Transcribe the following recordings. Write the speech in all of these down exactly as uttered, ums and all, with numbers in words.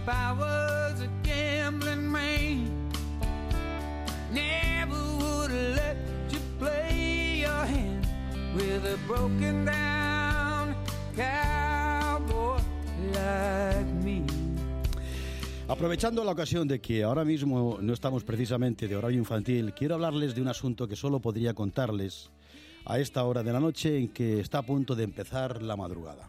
I was a gambling man, never would let you play your hand with a broken down cowboy like me. Aprovechando la ocasión de que ahora mismo no estamos precisamente de horario infantil, quiero hablarles de un asunto que solo podría contarles a esta hora de la noche en que está a punto de empezar la madrugada.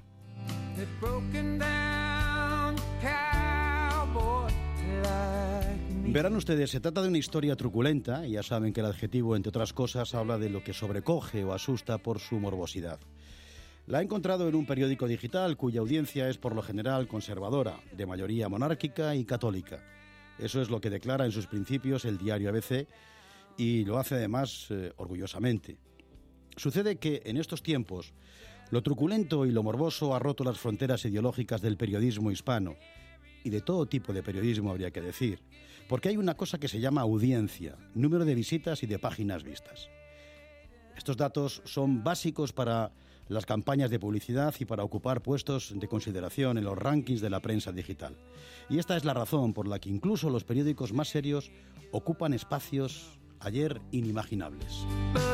Verán ustedes, se trata de una historia truculenta, y ya saben que el adjetivo, entre otras cosas, habla de lo que sobrecoge o asusta por su morbosidad. La he encontrado en un periódico digital cuya audiencia es por lo general conservadora, de mayoría monárquica y católica. Eso es lo que declara en sus principios el diario A B C y lo hace además eh, orgullosamente. Sucede que en estos tiempos lo truculento y lo morboso ha roto las fronteras ideológicas del periodismo hispano y de todo tipo de periodismo, habría que decir, porque hay una cosa que se llama audiencia, número de visitas y de páginas vistas. Estos datos son básicos para las campañas de publicidad y para ocupar puestos de consideración en los rankings de la prensa digital. Y esta es la razón por la que incluso los periódicos más serios ocupan espacios ayer inimaginables.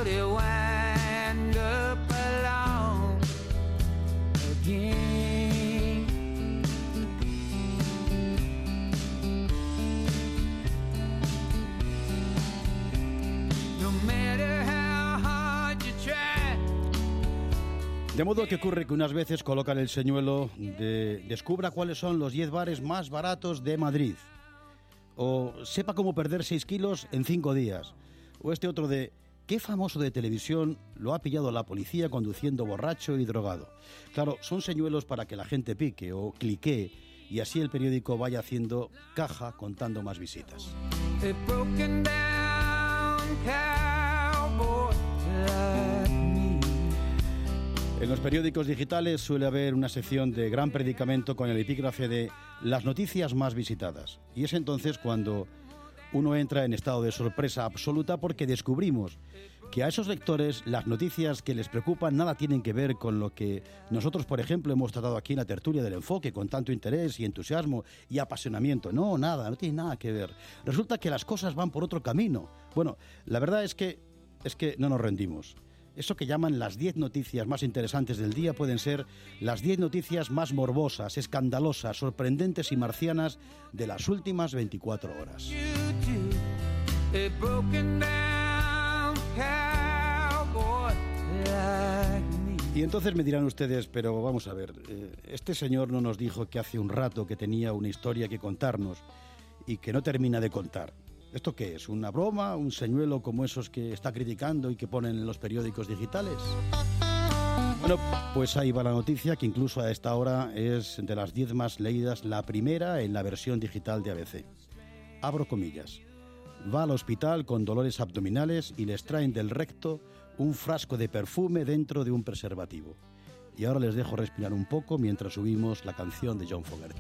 De modo que ocurre que unas veces colocan el señuelo de descubra cuáles son los diez bares más baratos de Madrid, o sepa cómo perder seis kilos en cinco días, o este otro de ¿qué famoso de televisión lo ha pillado la policía conduciendo borracho y drogado? Claro, son señuelos para que la gente pique o cliquee y así el periódico vaya haciendo caja contando más visitas. En los periódicos digitales suele haber una sección de gran predicamento con el epígrafe de las noticias más visitadas. Y es entonces cuando uno entra en estado de sorpresa absoluta porque descubrimos que a esos lectores las noticias que les preocupan nada tienen que ver con lo que nosotros, por ejemplo, hemos tratado aquí en la tertulia del enfoque con tanto interés y entusiasmo y apasionamiento. No, nada, no tiene nada que ver. Resulta que las cosas van por otro camino. Bueno, la verdad es que, es que no nos rendimos. Eso que llaman las diez noticias más interesantes del día pueden ser las diez noticias más morbosas, escandalosas, sorprendentes y marcianas de las últimas veinticuatro horas. Y entonces me dirán ustedes, pero vamos a ver, eh, este señor no nos dijo que hace un rato que tenía una historia que contarnos y que no termina de contar. ¿Esto qué es? ¿Una broma? ¿Un señuelo como esos que está criticando y que ponen en los periódicos digitales? Bueno, pues ahí va la noticia, que incluso a esta hora es de las diez más leídas, la primera en la versión digital de A B C. Abro comillas. Va al hospital con dolores abdominales y le extraen del recto un frasco de perfume dentro de un preservativo. Y ahora les dejo respirar un poco mientras subimos la canción de John Fogerty.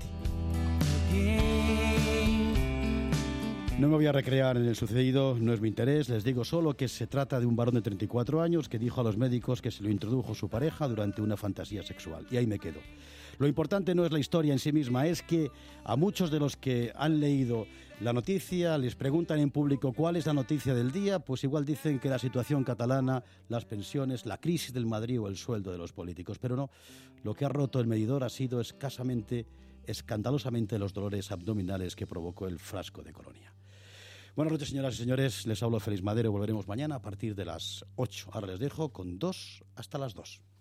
No me voy a recrear en el sucedido, no es mi interés, les digo solo que se trata de un varón de treinta y cuatro años que dijo a los médicos que se lo introdujo su pareja durante una fantasía sexual. Y ahí me quedo. Lo importante no es la historia en sí misma, es que a muchos de los que han leído la noticia les preguntan en público cuál es la noticia del día, pues igual dicen que la situación catalana, las pensiones, la crisis del Madrid o el sueldo de los políticos. Pero no, lo que ha roto el medidor ha sido escasamente, escandalosamente los dolores abdominales que provocó el frasco de colonia. Buenas noches, señoras y señores. Les hablo Félix Madero. Volveremos mañana a partir de las ocho. Ahora les dejo con dos hasta las dos.